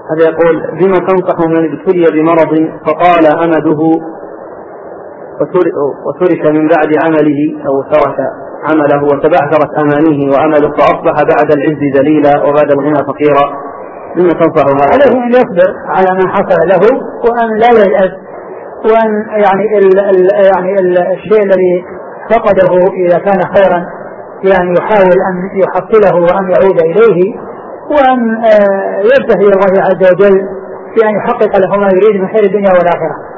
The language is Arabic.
هذا يقول: بما تنصح من ابتلي بمرض فطال أمده وترك من بعد عمله أو ترك عمله وتبعثرت أمانيه وأمله فأصبح بعد العز ذليلا وبعد الغنى فقيرا، بما تنصح هذا؟ عليه أن يصبر على ما حصل له وأن لا ييأس، وأن يعني الشيء الذي فقده إذا كان خيرا يعني يحاول أن يحصله وأن يعود إليه، وأن يبتهل الله عز وجل بأن يحقق له ما يريد من خير الدنيا والآخرة.